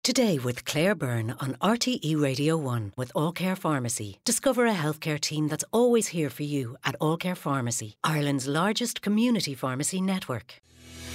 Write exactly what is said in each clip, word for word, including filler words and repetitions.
Today with Claire Byrne on R T E Radio one with All Care Pharmacy. Discover a healthcare team that's always here for you at All Care Pharmacy, Ireland's largest community pharmacy network.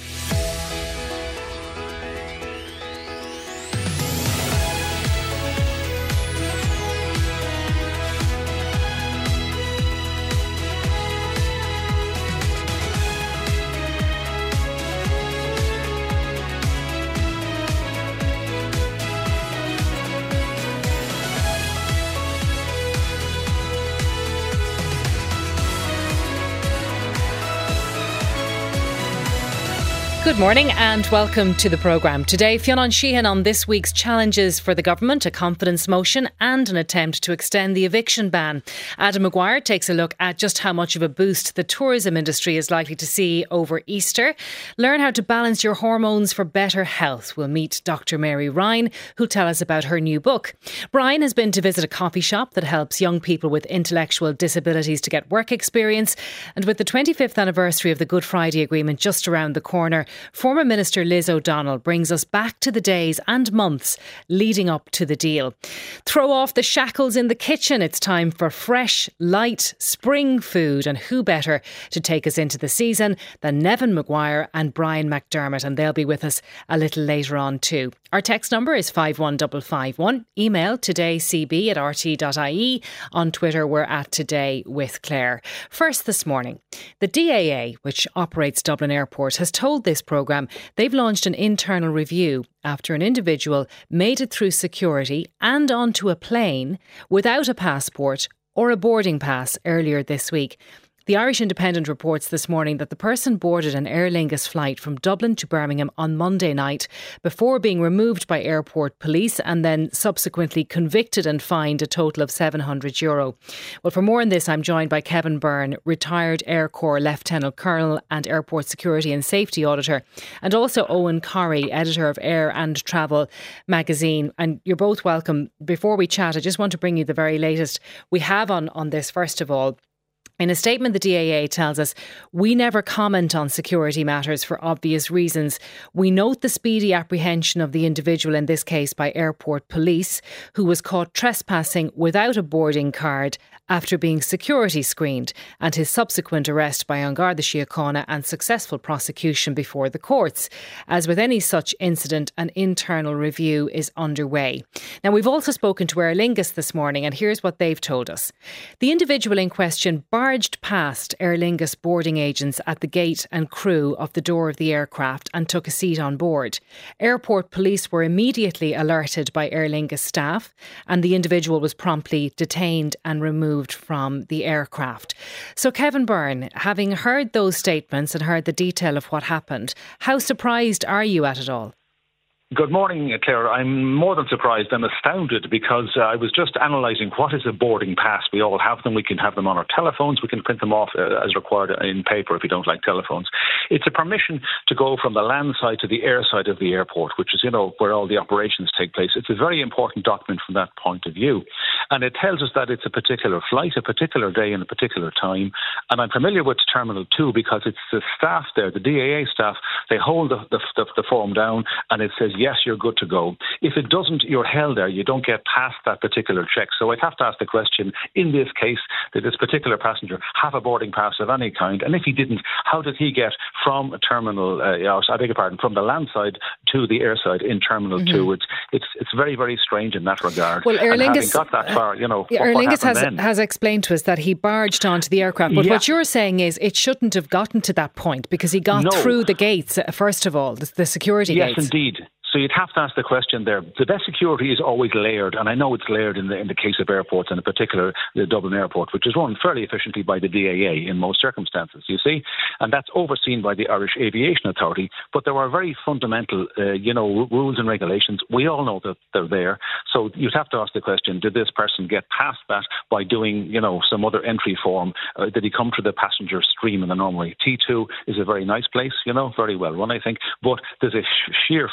Good morning and welcome to the programme. Today, Fionn Sheehan on this week's challenges for the government, a confidence motion and an attempt to extend the eviction ban. Adam Maguire takes a look at just how much of a boost the tourism industry is likely to see over Easter. Learn how to balance your hormones for better health. We'll meet Doctor Mary Ryan, who'll tell us about her new book. Brian has been to visit a coffee shop that helps young people with intellectual disabilities to get work experience. And with the twenty-fifth anniversary of the Good Friday Agreement just around the corner, former Minister Liz O'Donnell brings us back to the days and months leading up to the deal. Throw off the shackles in the kitchen. It's time for fresh, light, spring food. And who better to take us into the season than Nevin Maguire and Brian McDermott? And they'll be with us a little later on too. Our text number is five one five five one. Email todaycb at r t dot i e. On Twitter, we're at Today with Claire. First this morning, the D A A, which operates Dublin Airport, has told this programme they've launched an internal review after an individual made it through security and onto a plane without a passport or a boarding pass earlier this week. The Irish Independent reports this morning that the person boarded an Aer Lingus flight from Dublin to Birmingham on Monday night before being removed by airport police and then subsequently convicted and fined a total of seven hundred euro. Well, for more on this, I'm joined by Kevin Byrne, retired Air Corps Lieutenant Colonel and Airport Security and Safety Auditor, and also Owen Corrie, editor of Air and Travel magazine. And you're both welcome. Before we chat, I just want to bring you the very latest we have on, on this, first of all. In a statement, the D A A tells us, we never comment on security matters for obvious reasons. We note the speedy apprehension of the individual, in this case by airport police, who was caught trespassing without a boarding card after being security screened, and his subsequent arrest by An Garda Síochána and successful prosecution before the courts. As with any such incident, an internal review is underway. Now, we've also spoken to Aer Lingus this morning, and here's what they've told us. The individual in question barged past Aer Lingus boarding agents at the gate and crew of the door of the aircraft and took a seat on board. Airport police were immediately alerted by Aer Lingus staff, and the individual was promptly detained and removed from the aircraft. So, Kevin Byrne, having heard those statements and heard the detail of what happened, how surprised are you at it all? Good morning, Claire. I'm more than surprised. I'm astounded because uh, I was just analysing what is a boarding pass. We all have them. We can have them on our telephones. We can print them off uh, as required in paper if you don't like telephones. It's a permission to go from the land side to the air side of the airport, which is, you know, where all the operations take place. It's a very important document from that point of view. And it tells us that it's a particular flight, a particular day and a particular time. And I'm familiar with Terminal two because it's the staff there, the D A A staff, they hold the, the, the, the form down and it says, yes, you're good to go. If it doesn't, you're held there. You don't get past that particular check. So I'd have to ask the question, in this case, did this particular passenger have a boarding pass of any kind? And if he didn't, how did he get from a terminal, uh, I beg your pardon, from the land side to the air side in Terminal mm-hmm. two? It's, it's it's very, very strange in that regard. Well, Aer Lingus, got that far, you know, yeah, what, Aer Lingus has, has explained to us that he barged onto the aircraft. But yeah. what you're saying is it shouldn't have gotten to that point because he got no. through the gates, first of all, the, the security yes, gates. Yes, indeed. So you'd have to ask the question there. The best security is always layered, and I know it's layered in the in the case of airports, and in particular the Dublin Airport, which is run fairly efficiently by the D A A in most circumstances, you see, and that's overseen by the Irish Aviation Authority. But there are very fundamental, uh, you know, rules and regulations. We all know that they're there. So you'd have to ask the question: did this person get past that by doing, you know, some other entry form? Uh, did he come to the passenger stream in the normal way? T two is a very nice place, you know, very well run, I think. But there's a sh- sheer fundamental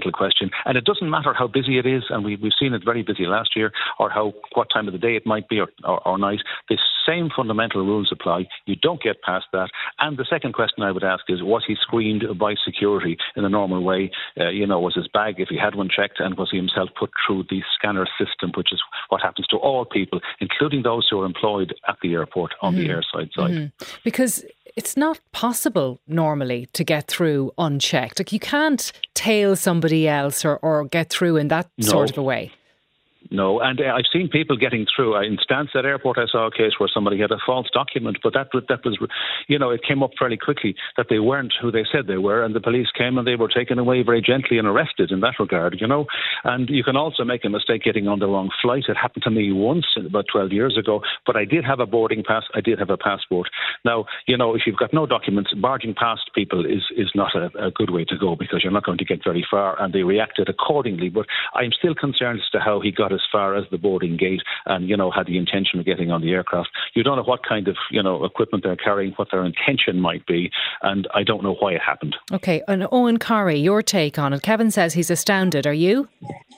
fundamental question. And it doesn't matter how busy it is, and we, we've seen it very busy last year, or how what time of the day it might be, or, or, or night. The same fundamental rules apply. You don't get past that. And the second question I would ask is, was he screened by security in a normal way? Uh, you know, was his bag, if he had one, checked, and was he himself put through the scanner system, which is what happens to all people, including those who are employed at the airport on mm-hmm. the airside side. Mm-hmm. Because it's not possible normally to get through unchecked. Like, you can't tail somebody else or, or get through in that no. sort of a way. No, and uh, I've seen people getting through. In Stansted Airport, I saw a case where somebody had a false document, but that that was, you know, it came up fairly quickly that they weren't who they said they were, and the police came and they were taken away very gently and arrested in that regard, you know. And you can also make a mistake getting on the wrong flight. It happened to me once about twelve years ago, but I did have a boarding pass. I did have a passport. Now, you know, if you've got no documents, barging past people is, is not a, a good way to go, because you're not going to get very far, and they reacted accordingly. But I'm still concerned as to how he got as far as the boarding gate and, you know, had the intention of getting on the aircraft. You don't know what kind of, you know, equipment they're carrying, what their intention might be, and I don't know why it happened. OK, and Owen Corrie, your take on it. Kevin says he's astounded. Are you?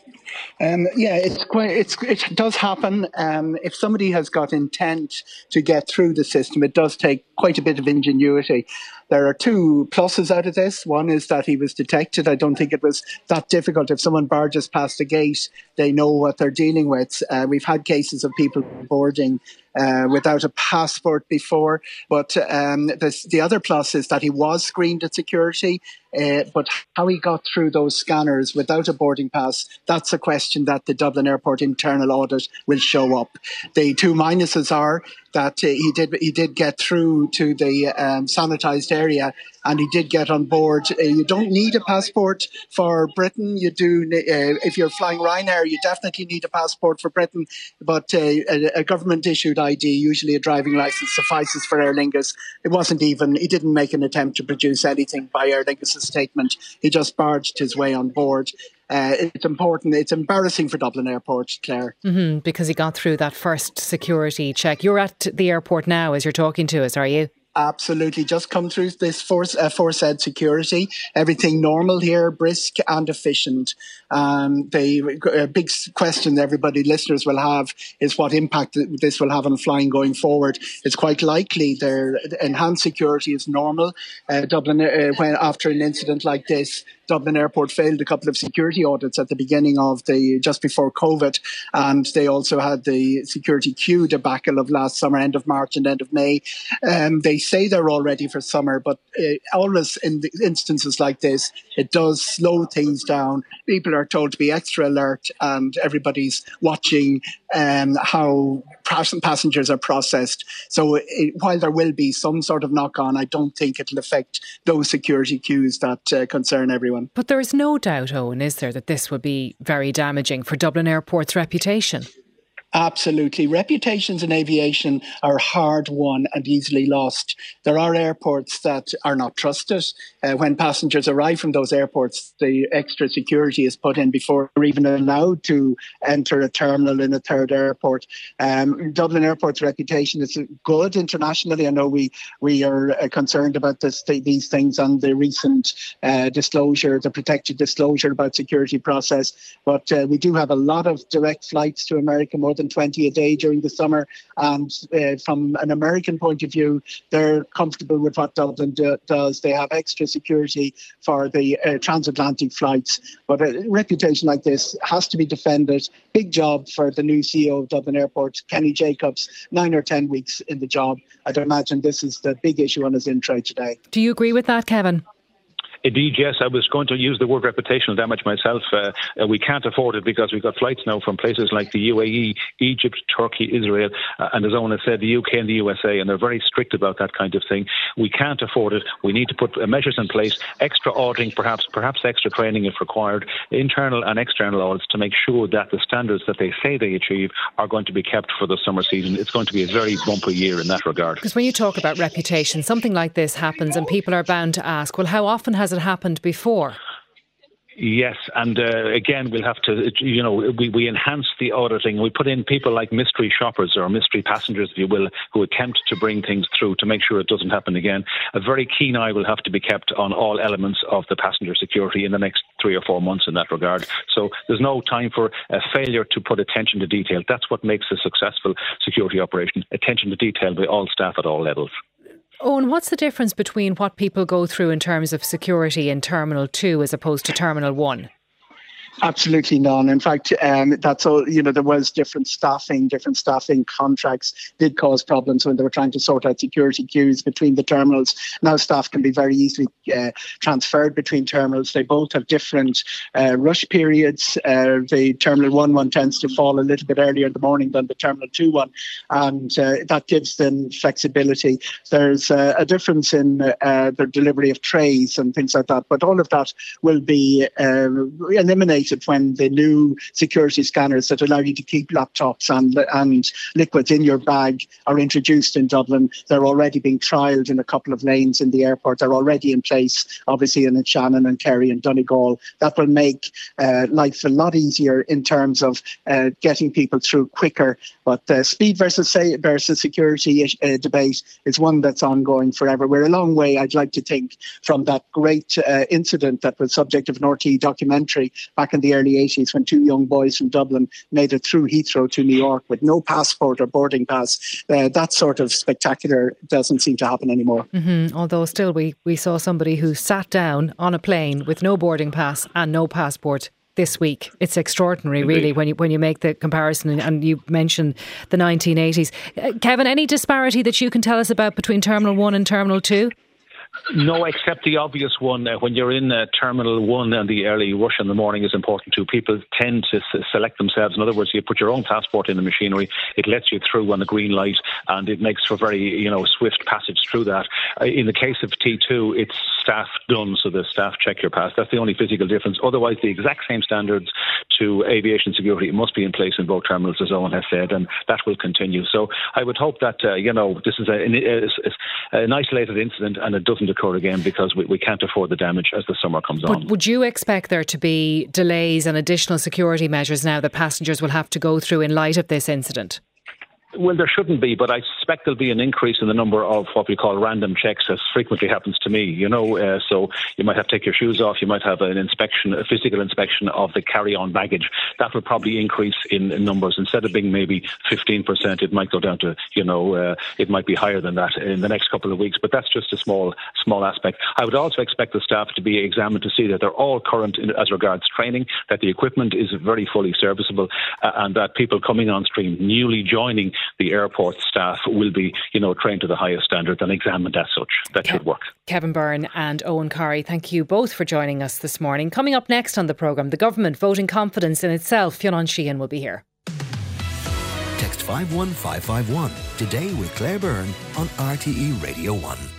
Um, yeah, it's quite. It's it does happen. Um, if somebody has got intent to get through the system, it does take quite a bit of ingenuity. There are two pluses out of this. One is that he was detected. I don't think it was that difficult. If someone barges past a gate, they know what they're dealing with. Uh, we've had cases of people boarding uh, without a passport before. But um, this, the other plus is that he was screened at security. Uh, but how he got through those scanners without a boarding pass, that's a question that the Dublin Airport internal audit will show up. The two minuses are that uh, he did he did get through to the um, sanitised area, and he did get on board. Uh, you don't need a passport for Britain. You do uh, if you're flying Ryanair, you definitely need a passport for Britain. But uh, a, a government-issued I D, usually a driving licence, suffices for Aer Lingus. It wasn't even. He didn't make an attempt to produce anything by Aer Lingus' statement. He just barged his way on board. Uh, it's important. It's embarrassing for Dublin Airport, Claire. Mm-hmm, because he got through that first security check. You're at the airport now as you're talking to us, are you? Absolutely. Just come through this force, uh, foresaid security. Everything normal here, brisk and efficient. Um, the uh, big question everybody, listeners will have is what impact this will have on flying going forward. It's quite likely their enhanced security is normal. Uh, Dublin, uh, when after an incident like this, Dublin Airport failed a couple of security audits at the beginning of the, just before COVID. And they also had the security queue debacle of last summer, end of March and end of May. Um, they say they're all ready for summer, but uh, always in the instances like this, it does slow things down. People are told to be extra alert, and everybody's watching um, how passengers are processed. So it, while there will be some sort of knock-on, I don't think it'll affect those security queues that uh, concern everyone. But there is no doubt, Owen, is there, that this would be very damaging for Dublin Airport's reputation? Absolutely. Reputations in aviation are hard won and easily lost. There are airports that are not trusted. Uh, when passengers arrive from those airports, the extra security is put in before they're even allowed to enter a terminal in a third airport. Um, Dublin Airport's reputation is good internationally. I know we, we are uh, concerned about this, these things on the recent uh, disclosure, the protected disclosure about security process. But uh, we do have a lot of direct flights to America, more than twenty a day during the summer, and uh, from an American point of view, they're comfortable with what Dublin do, does. They have extra security for the uh, transatlantic flights, but a reputation like this has to be defended. Big job for the new C E O of Dublin Airport, Kenny Jacobs, nine or ten weeks in the job. I'd imagine this is the big issue on his in-trade today. Do you agree with that, Kevin? Indeed, yes. I was going to use the word reputational damage myself. Uh, uh, we can't afford it because we've got flights now from places like the U A E, Egypt, Turkey, Israel, uh, and as Owen has said, the U K and the U S A, and they're very strict about that kind of thing. We can't afford it. We need to put uh, measures in place, extra auditing, perhaps, perhaps extra training if required, internal and external audits to make sure that the standards that they say they achieve are going to be kept for the summer season. It's going to be a very bumpy year in that regard. Because when you talk about reputation, something like this happens and people are bound to ask, well, how often has it happened before? Yes, and uh, again, we'll have to, you know, we, we enhance the auditing. We put in people like mystery shoppers or mystery passengers, if you will, who attempt to bring things through to make sure it doesn't happen again. A very keen eye will have to be kept on all elements of the passenger security in the next three or four months in that regard. So there's no time for a failure to put attention to detail. That's what makes a successful security operation, attention to detail by all staff at all levels. Owen, what's the difference between what people go through in terms of security in Terminal two as opposed to Terminal one? Absolutely none. In fact, um, that's all. You know, there was different staffing, different staffing contracts did cause problems when they were trying to sort out security queues between the terminals. Now staff can be very easily uh, transferred between terminals. They both have different uh, rush periods. Uh, the Terminal one one tends to fall a little bit earlier in the morning than the Terminal two one, and uh, that gives them flexibility. There's uh, a difference in uh, the delivery of trays and things like that, but all of that will be uh, eliminated when the new security scanners that allow you to keep laptops and and liquids in your bag are introduced in Dublin. They're already being trialled in a couple of lanes in the airport. They're already in place, obviously, in Shannon and Kerry and Donegal. That will make uh, life a lot easier in terms of uh, getting people through quicker. But the uh, speed versus say, versus security uh, debate is one that's ongoing forever. We're a long way, I'd like to think, from that great uh, incident that was subject of an R T E documentary back in the early eighties when two young boys from Dublin made it through Heathrow to New York with no passport or boarding pass. Uh, that sort of spectacular doesn't seem to happen anymore. Mm-hmm. Although still we, we saw somebody who sat down on a plane with no boarding pass and no passport this week. It's extraordinary, really, when you when you make the comparison, and you mentioned the nineteen eighties. Uh, Kevin, any disparity that you can tell us about between Terminal one and Terminal two? No, except the obvious one. Uh, when you're in uh, Terminal one and the early rush in the morning is important too, people tend to s- select themselves. In other words, you put your own passport in the machinery, it lets you through on the green light, and it makes for very, you know, swift passage through that. Uh, in the case of T two, it's staff done, so the staff check your pass. That's the only physical difference. Otherwise, the exact same standards to aviation security must be in place in both terminals, as Owen has said, and that will continue. So I would hope that, uh, you know, this is a, an, an isolated incident and it doesn't occur again, because we, we can't afford the damage as the summer comes but on. Would you expect there to be delays and additional security measures now that passengers will have to go through in light of this incident? Well, there shouldn't be, but I suspect there'll be an increase in the number of what we call random checks, as frequently happens to me, you know. Uh, so you might have to take your shoes off, you might have an inspection, a physical inspection of the carry-on baggage. That will probably increase in, in numbers. Instead of being maybe fifteen percent, it might go down to, you know, uh, it might be higher than that in the next couple of weeks. But that's just a small, small aspect. I would also expect the staff to be examined to see that they're all current in, as regards training, that the equipment is very fully serviceable, uh, and that people coming on stream, newly joining the airport staff, will be, you know, trained to the highest standard and examined as such. That Ke- should work. Kevin Byrne and Owen Corry, thank you both for joining us this morning. Coming up next on the programme, the government voting confidence in itself. Fionn Sheehan will be here. Text five one five five one today with Claire Byrne on R T E Radio one.